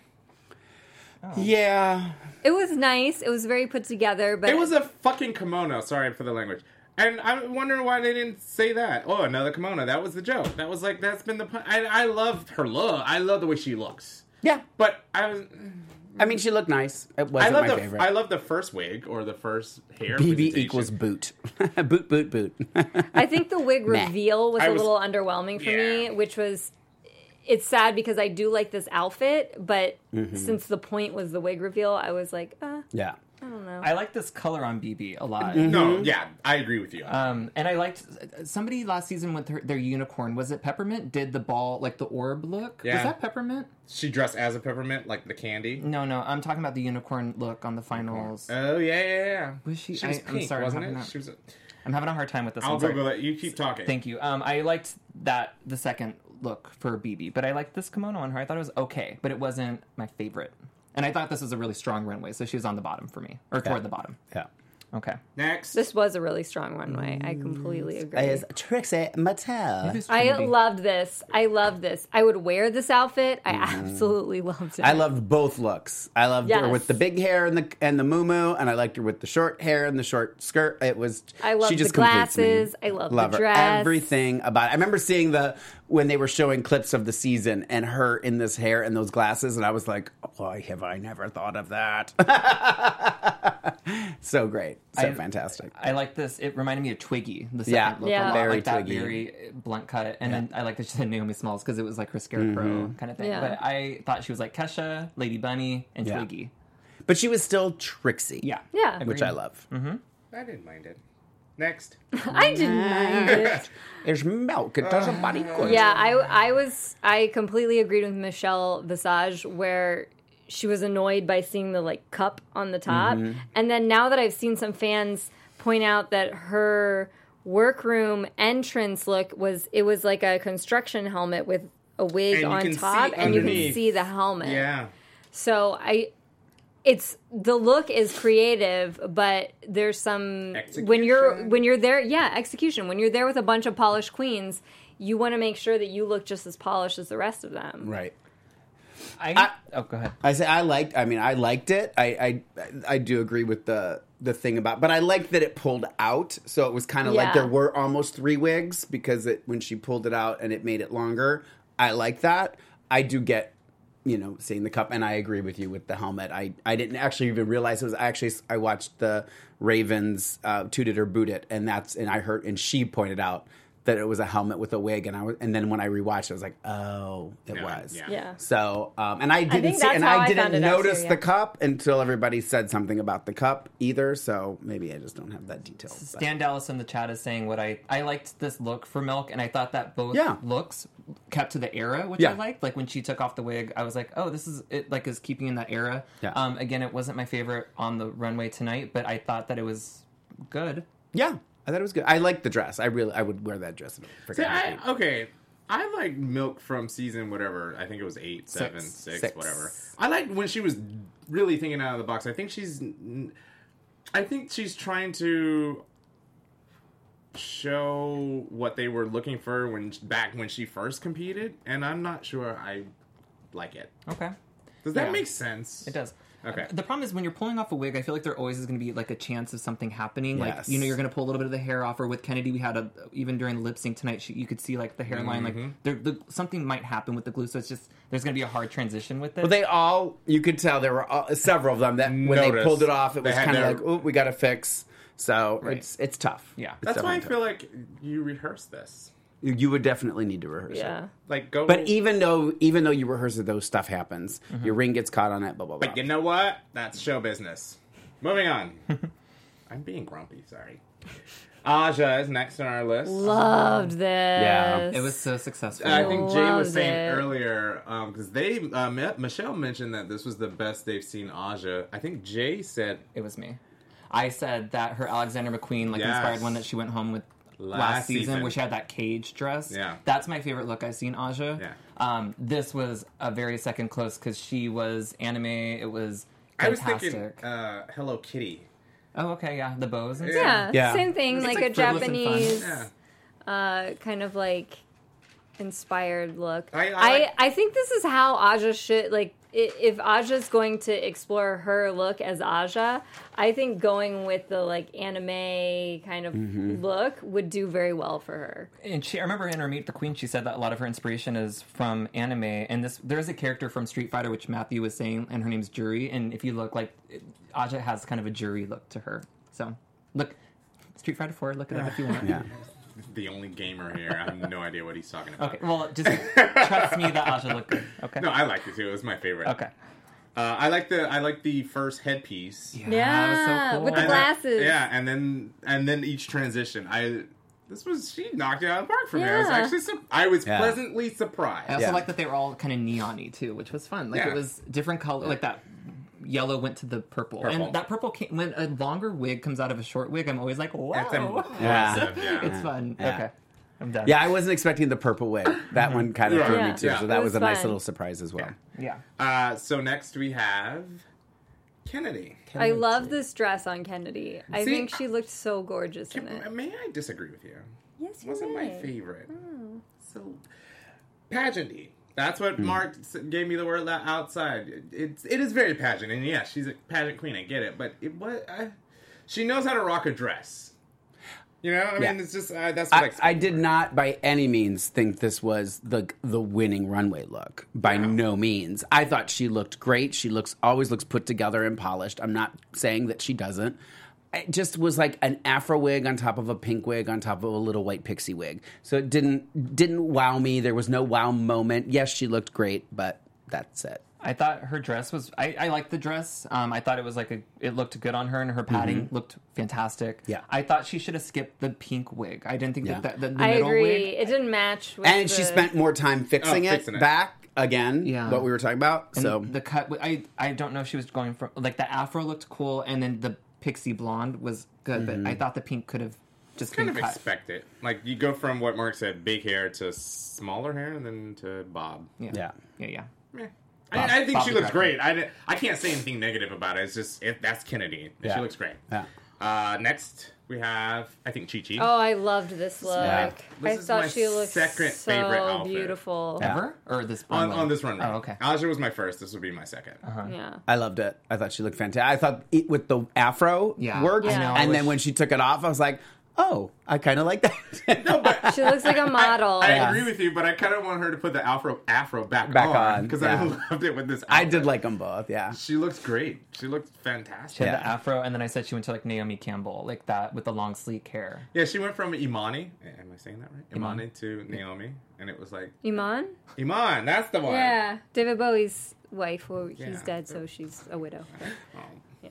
Yeah,
It was nice. It was very put together, but
It was a fucking kimono. Sorry for the language. And I'm wondering why they didn't say that. Oh, another kimono. That was the joke. That was like, that's been the... I love her look. I love the way she looks.
yeah.
But I was...
I mean, she looked nice. It wasn't my favorite.
I love the first wig or the first hair.
Bibi
presentation.
equals boot. boot.
I think the wig
Meh.
reveal was
I
a
was-
little underwhelming for me,
Yeah.
which was. It's sad because I do like this outfit, but since the point was the wig reveal, I was like,
Yeah.
I don't know.
I like this color on BB a lot.
No, yeah, I agree with you.
And I liked somebody last season with their unicorn. Was it Peppermint? Did the ball like the orb look?
Yeah.
Was that Peppermint?
She dressed as a peppermint, like the candy.
No. I'm talking about the unicorn look on the finals.
Oh, yeah.
Was she?
She was
I'm
pink,
sorry,
wasn't
I'm
it?
having
She was.
I'm having a hard time with this.
I'll
one. Sorry.
Google it. You keep talking.
Thank you. I liked the second look for BB, but I liked this kimono on her. I thought it was okay, but it wasn't my favorite. And I thought this was a really strong runway, so she was on the bottom for me, or toward the bottom.
Yeah.
Okay.
Next.
This was a really strong runway. I completely agree.
Is Trixie Mattel.
I loved this. I would wear this outfit. I absolutely loved it.
I loved both looks. I loved her
Yes.
with the big hair and the muumuu, and I liked her with the short hair and the short skirt. It was.
I loved
she just
the
completes me.
glasses. I loved the
Love her.
dress.
Everything about it. I remember seeing when they were showing clips of the season and her in this hair and those glasses, and I was like, why have I never thought of that? So great. So fantastic.
I like this. It reminded me of Twiggy, the second
Yeah.
look.
Yeah.
A lot.
Very
like that
Twiggy.
very blunt cut. And then I like that she said Naomi Smalls because it was like her scarecrow kind of thing.
Yeah.
But I thought she was like Kesha, Lady Bunny, and
Yeah.
Twiggy.
But she was still Trixie.
Yeah.
Yeah.
Which I love.
I didn't mind it. Next.
I didn't mind it.
There's milk. It does a body good.
Yeah, I completely agreed with Michelle Visage where she was annoyed by seeing the like cup on the top. And then now that I've seen some fans point out that her workroom entrance look was like a construction helmet with a wig
And you
on
can
top
see
and you can
underneath.
see the helmet.
Yeah.
So the look is creative, but there's some when you're there, execution. When you're there with a bunch of polished queens, you want to make sure that you look just as polished as the rest of them.
Right.
Oh, go ahead.
I liked it. I do agree with the thing about, but I liked that it pulled out. So it was kind of like
Yeah.
there were almost 3 wigs because when she pulled it out and it made it longer. I like that. I do get, seeing the cup, and I agree with you with the helmet. I didn't actually even realize it was I watched the Ravens Toot It or Boot It, and I heard, and she pointed out that it was a helmet with a wig, and then when I rewatched, I was like, oh, it was.
Yeah.
Yeah.
So, and I didn't
think
see,
that's
and
how
I
I
didn't
found it out,
notice
too, yeah.
the cup until everybody said something about the cup either. So maybe I just don't have that detail. But-
Stan Dallas in the chat is saying what I liked this look for Milk, and I thought that both
Yeah.
looks kept to the era, which
Yeah.
I liked. Like when she took off the wig, I was like, oh, this is it. Like is keeping in that era.
Yeah.
Again, it wasn't my favorite on the runway tonight, but I thought that it was good.
Yeah, I thought it was good. I liked the dress. I would wear that dress.
See, I like Milk from season whatever. I think it was 8, 7, 6, whatever. I liked when she was really thinking out of the box. I think she's trying to show what they were looking for back when she first competed, and I'm not sure I like it.
Okay.
Does that
Yeah.
make sense?
It does.
Okay.
The problem is when you're pulling off a wig, I feel like there always is going to be like a chance of something happening.
Yes.
Like, you're going to pull a little bit of the hair off. Or with Kennedy, we had even during the lip sync tonight, you could see like the hairline. Like something might happen with the glue. So it's just there's going to be a hard transition with it.
Well, you could tell there were several of them that when they
Noticed.
pulled it off, it
They
was
had
kind of
their-
like, oh, we got to fix. So it's tough.
Yeah.
It's
That's why I
definitely
feel like you rehearse this.
tough. You would definitely need to rehearse it.
Yeah.
Like, go.
But even though you rehearse it, those stuff happens. Your ring gets caught on it, blah, blah, blah.
But you know what? That's show business. Moving on. I'm being grumpy, sorry. Aja is next on our list.
Loved this.
Yeah.
It was so successful.
I think Jay was
Loved
saying
it.
earlier, because Michelle mentioned that this was the best they've seen Aja. I think Jay said
It was me. I said that her Alexander McQueen
Yes.
inspired one that she went home with last season, where she had that cage dress.
Yeah.
That's my favorite look I've seen Aja.
Yeah.
This was a very second close because she was anime. It was
I was
fantastic.
thinking Hello Kitty.
Oh, okay, yeah, the bows and stuff.
Yeah,
Yeah.
same thing,
It's
like
like
a
frivolous and fun.
Japanese
Yeah.
kind of like inspired look.
I
I think this is how Aja should like. If Aja's going to explore her look as Aja, I think going with the like anime kind of look would do very well for her.
And I remember in her Meet the Queen, she said that a lot of her inspiration is from anime. And there's a character from Street Fighter, which Matthew was saying, and her name's Juri. And if you look, like, Aja has kind of a Juri look to her. So, look, Street Fighter 4, look it up if you want.
Yeah.
The only gamer here. I have no idea what he's talking about.
Okay, well, just trust me that Aja looked good. Okay.
No, I liked it too. It was my favorite.
Okay.
I like the first headpiece.
Yeah,
Yeah,
that was so cool.
with the
And
glasses.
yeah, and then each transition. She knocked it out of the park for me. I was
Yeah.
actually I was
Yeah.
pleasantly surprised.
I also
Yeah.
like that they were all kind of neon-y, too, which was fun. Like,
Yeah.
it was different color. Like, that yellow went to the purple.
Purple.
And that purple came, when a longer wig comes out of a short wig, I'm always like, whoa.
It's impressive.
Yeah.
Yeah.
It's fun.
Yeah.
Okay. I'm done.
Yeah, I wasn't expecting the purple wig. That one kind of threw
Yeah.
me too.
Yeah.
So
It
that
was
was a nice
fun.
little surprise as well.
Yeah.
So next we have Kennedy.
I love this dress on Kennedy. I
See,
think she looked so gorgeous in it.
May I disagree with you?
Yes, you
Wasn't my
may.
favorite. So pageanty. That's what Mark gave me the word outside. It is very pageant, and yeah, she's a pageant queen. I get it, but she knows how to rock a dress. You know, I mean, it's just that's what
I did not by any means think this was the winning runway look. By no means. I thought she looked great. She always looks put together and polished. I'm not saying that she doesn't. It just was like an afro wig on top of a pink wig on top of a little white pixie wig. So it didn't wow me. There was no wow moment. Yes, she looked great, but that's it.
I thought her dress was. I liked the dress. I thought it was like it looked good on her, and her padding looked fantastic.
Yeah.
I thought she should have skipped the pink wig. I didn't think
Yeah.
that the
I
middle
agree.
wig.
It didn't match. With
And she spent more time fixing it
fixing it.
back again.
Yeah.
What we were talking about.
And
So
the cut. I don't know if she was going for like the afro looked cool, and then the pixie blonde was good, but I thought the pink could have just
kind
been
of
cut.
expect it. Like you go from what Mark said, big hair to smaller hair, and then to bob.
yeah.
Yeah.
Meh. I think
Bob
she
the
looks
Cracker.
great. I can't say anything negative about it. It's just that's Kennedy.
Yeah.
She looks great.
Yeah.
Next we have I think Chi Chi.
Oh, I loved this look.
Yeah.
I
This is my
thought she looked
second
so
favorite outfit.
beautiful.
Yeah.
Ever or this
on this runway.
Oh, okay.
Aja was my first. This would be my second.
Yeah.
I loved it. I thought she looked fantastic. I thought it, with the afro
Yeah.
worked,
I know, I
and then
wish-
when she took it off, I was like, "Oh, I kind of like that."
She looks like a model.
I agree with you, but I kind of want her to put the afro back on because
yeah.
I loved it with this.
I
outfit.
did like them both. Yeah,
She looks great. She looked
She
fantastic.
had
Yeah.
the afro, and then I said she went to like Naomi Campbell, like that with the long sleek hair.
Yeah, she went from Imani. Am I saying that right?
Iman.
Imani to Naomi, and it was like
Iman?
Iman. That's the one.
Yeah. David Bowie's wife. Well, he's
Yeah.
dead, so she's a widow.
Oh.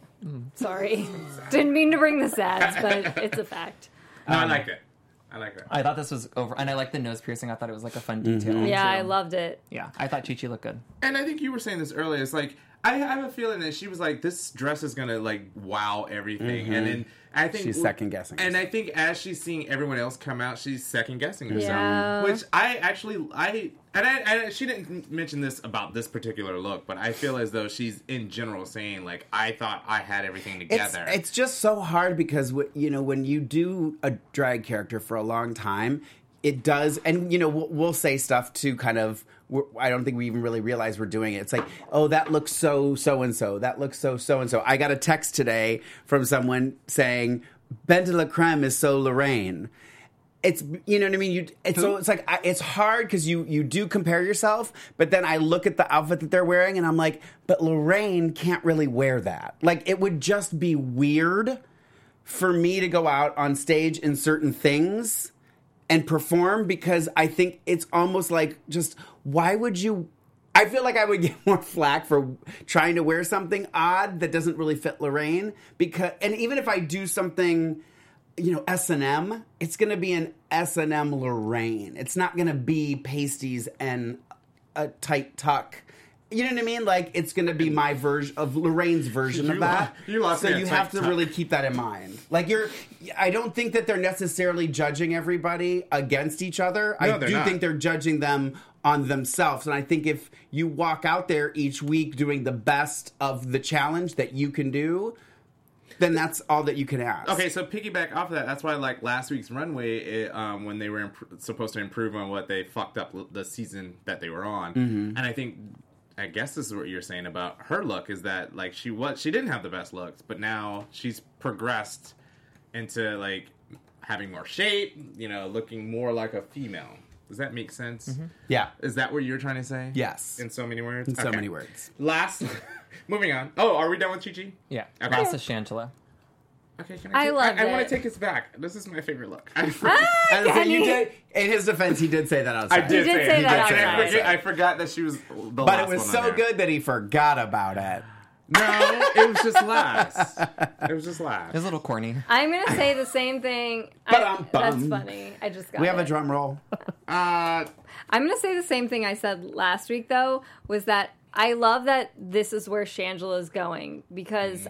Sorry. Didn't mean to bring the sads, but it's a fact.
No, I liked it. I liked it.
I thought this was over, and I liked the nose piercing. I thought it was like a fun detail.
Yeah,
too.
I loved it.
Yeah, I thought Chi Chi looked good.
And I think you were saying this earlier. It's like I have a feeling that she was like, this dress is gonna like wow everything, and then I think
she's second guessing.
And I think as she's seeing everyone else come out, she's second guessing herself.
Yeah.
Which she didn't mention this about this particular look, but I feel as though she's in general saying like, I thought I had everything together.
It's just so hard because when you do a drag character for a long time, it does, and we'll say stuff to kind of I don't think we even really realize we're doing it. It's like, oh, that looks so-and-so. That looks so-and-so. I got a text today from someone saying, Ben de la Creme is so Lorraine. It's, you know what I mean? It's like, it's hard because you do compare yourself, but then I look at the outfit that they're wearing and I'm like, but Lorraine can't really wear that. Like, it would just be weird for me to go out on stage in certain things and perform, because I think it's almost like, just why would you? I feel like I would get more flack for trying to wear something odd that doesn't really fit Lorraine, and even if I do something, you know, S&M, it's going to be an S&M Lorraine. It's not going to be pasties and a tight tuck. You know what I mean? Like, it's going to be my version of Lorraine's version of that. So you have to really keep that in mind. Like, I don't think that they're necessarily judging everybody against each other. I do think they're judging them on themselves. And I think if you walk out there each week doing the best of the challenge that you can do, then that's all that you can ask.
Okay, so piggyback off of that, that's why, like, last week's runway, when they were supposed to improve on what they fucked up the season that they were on.
Mm-hmm.
And I guess this is what you're saying about her look, is that, like, she didn't have the best looks, but now she's progressed into, like, having more shape, you know, looking more like a female. Does that make sense?
Mm-hmm. Yeah.
Is that what you're trying to say?
Yes.
In so many words?
In so many words.
Moving on. Oh, are we done with Chi-Chi?
Yeah.
Okay.
Last is Shangela.
Okay,
I loved it.
I want to take this back. This is my favorite look.
And so you did, in his defense, he did say that outside.
I did say
that
outside. I forgot that she was the last one.
But it was so good that he forgot about it.
No, it was just last. It was just last.
It was a little corny.
I'm going to say the same thing. That's funny. I just got it.
We have a drum roll.
I'm going to say the same thing I said last week, though, was that I love that this is where Shangela is going, because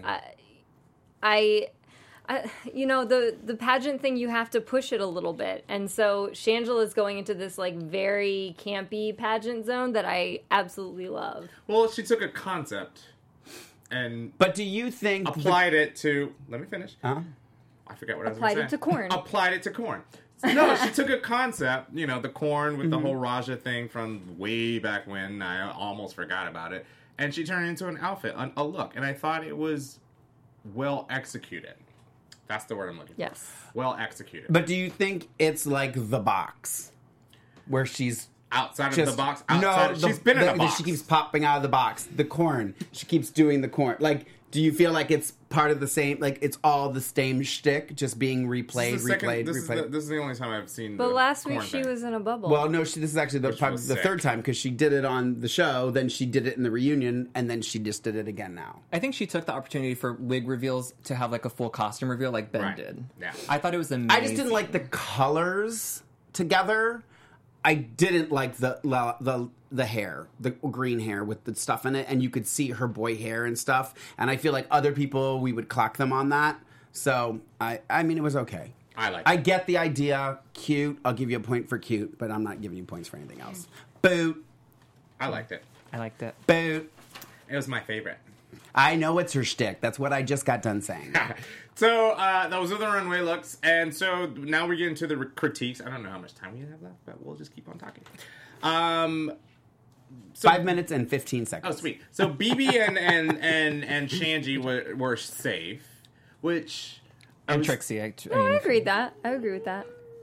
I you know, the pageant thing, you have to push it a little bit. And so Shangela is going into this, like, very campy pageant zone that I absolutely love.
Well, she took a concept and
But do you think
applied it to... Let me finish.
Huh?
I forgot what I was
Applied
going to say.
it to corn.
Applied it to corn. No, she took a concept, you know, the corn with the whole Raja thing from way back when. I almost forgot about it. And she turned it into an outfit, a look. And I thought it was well executed. That's the word I'm looking for.
Yes.
Well executed.
But do you think it's like The Box, where she's
outside
just,
of the box?
She's
been in a box.
She keeps popping out of the box. The corn. She keeps doing the corn. Like, do you feel like it's part of the same, like, it's all the same shtick, just being replayed?
This is the only time I've seen
But
the
last week
corn
she
thing.
was in a bubble.
Well, no, this is actually the
sick.
third time, because she did it on the show, then she did it in the reunion, and then she just did it again now.
I think she took the opportunity for wig reveals to have like a full costume reveal like Ben
Right.
did.
Yeah.
I thought it was amazing.
I just didn't like the colors together. I didn't like the hair, the green hair with the stuff in it, and you could see her boy hair and stuff. And I feel like other people, we would clock them on that. So I mean, it was okay. I get the idea. Cute. I'll give you a point for cute, but I'm not giving you points for anything else. Boot.
I liked it.
I liked it.
Boot.
It was my favorite.
I know it's her shtick. That's what I just got done saying.
So, those are the runway looks. And so, now we're getting to the critiques. I don't know how much time we have left, but we'll just keep on talking.
5 minutes and 15 seconds.
Oh, sweet. So, BB and Shanji were safe, which...
And Trixie.
I agree with that.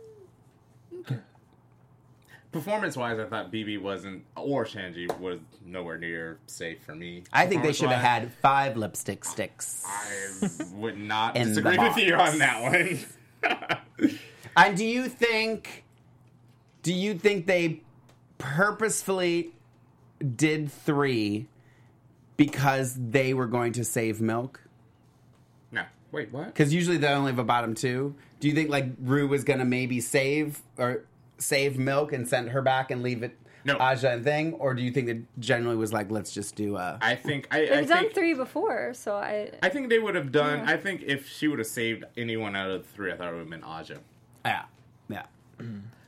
Performance-wise, I thought BB wasn't, or Shanji was nowhere near safe for me.
I think they should have had 5 lipstick sticks.
I would not
In the
disagree with
box.
you on that one.
And do you think they purposefully did 3 because they were going to save Milk?
No. Wait, what?
Because usually they only have a bottom 2. Do you think, like, Rue was going to maybe save Milk and send her back and leave it Aja and thing? Or do you think it generally was like, let's just do a...
I think...
They've done 3 before, so I
think they would have done... Yeah. I think if she would have saved anyone out of the 3, I thought it would have been Aja.
Yeah.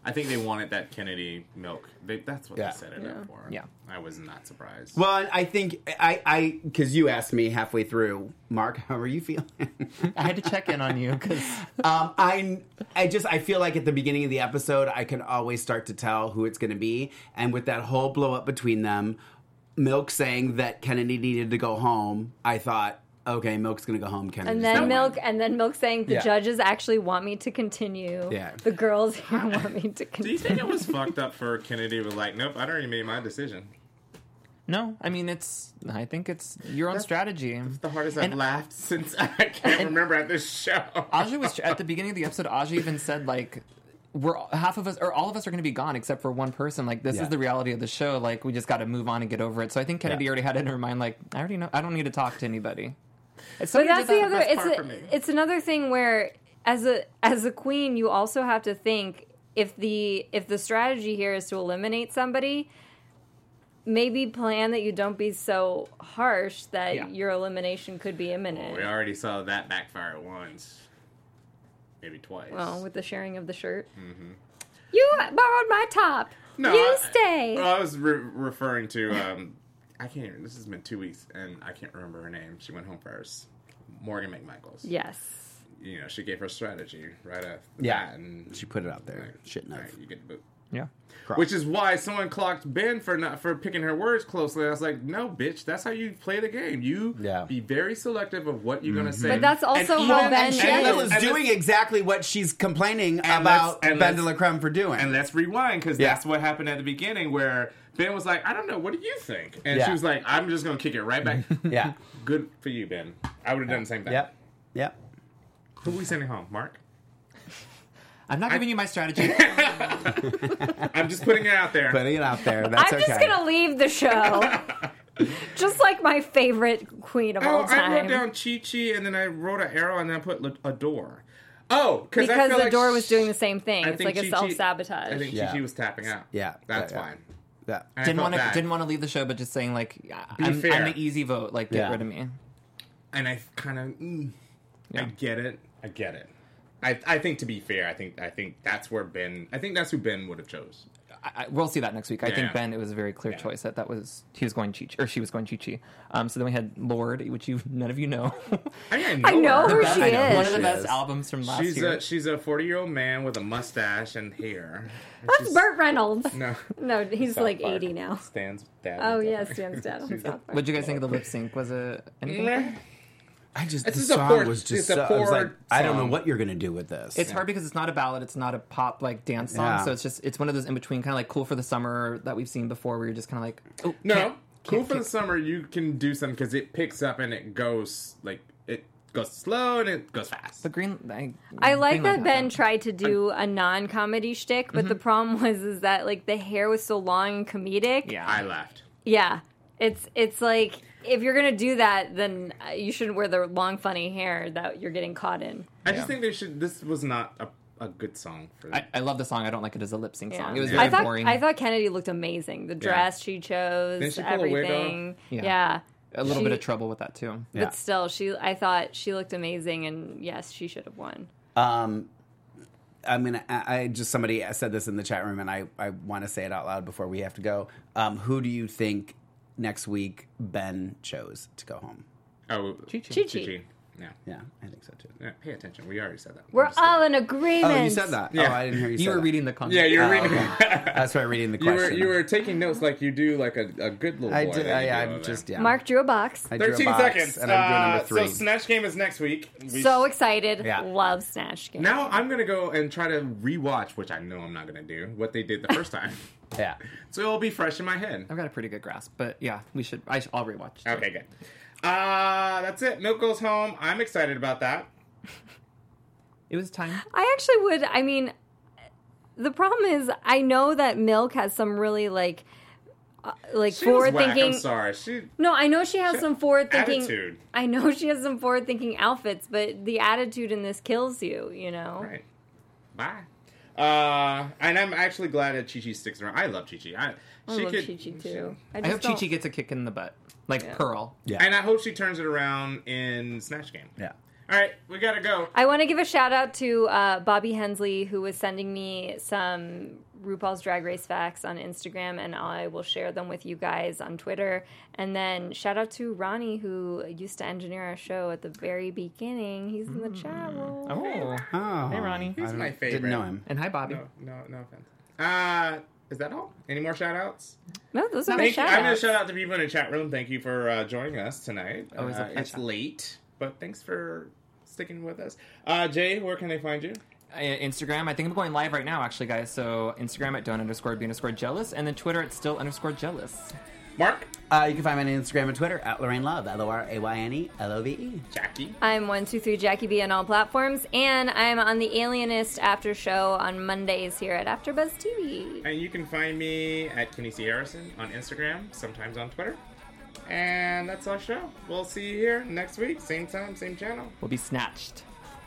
I think they wanted that Kennedy milk. That's what
Yeah.
they set it up for.
Yeah.
I was not surprised.
Well, I think because you asked me halfway through, Mark, how are you feeling?
I had to check in on you because
I feel like at the beginning of the episode, I can always start to tell who it's going to be, and with that whole blow up between them, Milk saying that Kennedy needed to go home, I thought, okay, Milk's going to go home. Kennedy's
And then Milk saying the
Yeah.
judges actually want me to continue.
Yeah.
The girls here want me to
Do you
continue.
think it was fucked up for Kennedy? Was like, nope, I'd already made my decision.
no, I mean I think it's your own strategy.
It's the hardest I've
And-
laughed since I can't remember at this show.
Aja was at the beginning of the episode. Aja even said like, half of us or all of us are going to be gone except for one person. Like this
Yeah.
is the reality of the show. Like we just got to move on and get over it. So I think Kennedy already had it in her mind. Like I already know. I don't need to talk to anybody.
But
Somebody
that's
did
the
that
other.
best part for me.
It's another thing where, as a queen, you also have to think if the strategy here is to eliminate somebody, maybe plan that you don't be so harsh that
Yeah.
your elimination could be imminent.
We already saw that backfire once, maybe twice.
Well, with the sharing of the shirt. Mm-hmm. You borrowed my top.
No,
you
I-
stay.
Well, I was referring to. I can't. This has been 2 weeks, and I can't remember her name. She went home first. Morgan McMichaels.
Yes.
You know, she gave her strategy right after
Yeah.
that, and
She put it out there.
Right.
Shit enough.
right, you get the boot.
Yeah.
Which is why someone clocked Ben for picking her words closely. I was like, no, bitch, that's how you play the game. You be very selective of what you're going to say.
But that's also
And
how
even-
Ben
Shayla
is.
was doing exactly what she's complaining about
let's-
Ben de la Creme for doing.
And let's rewind, because
Yeah.
that's what happened at the beginning, where Ben was like, I don't know, what do you think? And
Yeah.
she was like, I'm just going to kick it right back.
yeah.
Good for you, Ben. I would have done the same thing.
Yep. Yep.
Who are we sending home, Mark?
I'm not giving you my strategy.
I'm just putting it out there.
Putting it out there. That's
I'm
okay.
just gonna leave the show. Just like my favorite queen of all time.
I wrote down Chi-Chi, and then I wrote an arrow, and then I put Adore. Oh,
because
I feel like
Adore was doing the same thing.
I
It's
think
like a
Chi-Chi-
self-sabotage.
I think
Yeah.
Chi-Chi was tapping out.
Yeah.
That's
Yeah.
fine.
Yeah.
And I
didn't
felt
want to
bad.
leave the show, but just saying like
Be
I'm
fair.
the easy vote. Like get
Yeah.
rid of me.
And I kind of,
Yeah.
I get it. I think, to be fair, I think that's where Ben. I think that's who Ben would have chose.
We'll see that next week. I
Yeah.
think Ben. It was a very clear choice that he was going Chi-Chi, or she was going Chi-Chi. So then we had Lord, which none of you know.
I know who she is.
One of the
She
best
is.
albums from last year.
She's a 40-year-old man with a mustache and hair.
That's Burt Reynolds.
No,
No, he's
South
like
Park.
80 now.
Stan's dad.
Oh,
on South
yes,
Park.
Stan's dad on South Park.
What did you guys think of the lip sync? Was it anything?
Meh.
It's
It's
the
just a
song
poor-
was just
it's a
so, I was
poor
like, I don't know
song.
what you're gonna do with this.
It's hard because it's not a ballad. It's not a pop like dance song.
Yeah.
So it's one of those in between, kind of like Cool for the Summer that we've seen before, where you're just kind of like, oh,
No, Cool for
can't-
the Summer, you can do something because it picks up and it goes slow and it goes fast.
The green.
I like
Greenland
that
had
Ben tried to do a non-comedy shtick, but the problem is that like the hair was so long and comedic.
Yeah.
I laughed.
Yeah. It's like if you're gonna do that, then you shouldn't wear the long funny hair that you're getting caught in.
I just think this was not a good song for them.
I love the song. I don't like it as a lip sync
Yeah.
song. It was very boring.
I thought Kennedy looked amazing. The dress she chose,
Didn't she pull a wig off?
everything.
Yeah.
Yeah.
a little
She-
bit of trouble with that too.
Yeah.
But still, I thought she looked amazing, and yes, she should have won.
I mean, I just somebody said this in the chat room, and I want to say it out loud before we have to go. Who do you think next week Ben chose to go home?
Oh,
Chi-Chi.
Chi-Chi. Yeah.
Yeah, I think so too.
Yeah, pay attention. We already said that.
We're all in agreement.
Oh, you said that.
Yeah.
Oh, I didn't hear you.
You
say
were
that.
reading the comments.
Yeah, you were
Oh,
reading.
okay. That's why reading the question.
You were taking notes like you do, like a good little boy.
I did.
that you do
I'm
over
just
there.
yeah.
Mark drew a box.
I drew a
13
box,
seconds.
and I'm doing number 3.
So Snatch Game is next week.
So excited.
Yeah.
Love Snatch Game.
Now I'm gonna go and try to rewatch, which I know I'm not gonna do, what they did the first time.
yeah.
So it'll be fresh in my head.
I've got a pretty good grasp, but yeah, I'll rewatch. too.
Okay, good. That's it. Milk goes home. I'm excited about that.
It was time.
I actually would. I mean, the problem is, I know that Milk has some really
She was
forward
whack.
thinking.
I'm sorry.
No, I know she has some forward thinking.
Attitude.
I know she has some forward thinking outfits, but the attitude in this kills you. You know.
Right. Bye. And I'm actually glad that Chi-Chi sticks around. I love Chi-Chi.
I love Chi-Chi too.
I hope Chi-Chi gets a kick in the butt, like Pearl.
Yeah.
And I hope she turns it around in Snatch Game.
Yeah.
All right, we gotta go.
I want to give a shout out to Bobby Hensley, who was sending me some RuPaul's Drag Race facts on Instagram, and I will share them with you guys on Twitter. And then shout out to Ronnie, who used to engineer our show at the very beginning. He's in the chat room.
Oh.
Hey, Ronnie.
He's my favorite.
Didn't know him.
And hi, Bobby.
No offense. Is that all? Any more shout outs?
No, those are my
Thank you.
shout
I'm going to
outs.
shout out to people in the chat room. Thank you for joining us tonight.
Always a pleasure.
It's late, but thanks for sticking with us. Jay, where can they find you?
Instagram. I think I'm going live right now, actually, guys. So Instagram at don't_be_jealous, and then Twitter at still_jealous.
Mark?
You can find me on Instagram and Twitter at Lorraine Love, LORAYNE LOVE.
Jackie?
I'm 123 Jackie B on all platforms, and I'm on the Alienist After Show on Mondays here at AfterBuzz TV.
And you can find me at Kenisi Harrison on Instagram, sometimes on Twitter. And that's our show. We'll see you here next week. Same time, same channel.
We'll be snatched.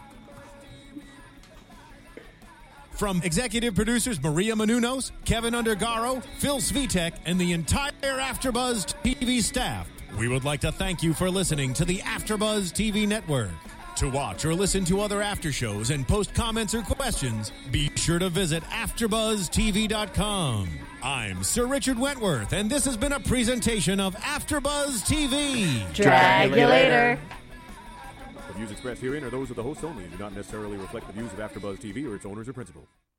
From executive producers Maria Menounos, Kevin Undergaro, Phil Svitek, and the entire AfterBuzz TV staff, we would like to thank you for listening to the AfterBuzz TV network. To watch or listen to other after shows and post comments or questions, be sure to visit AfterBuzzTV.com. I'm Sir Richard Wentworth, and this has been a presentation of AfterBuzz TV.
Drag you later.
The views expressed herein are those of the hosts only and do not necessarily reflect the views of AfterBuzz TV or its owners or principals.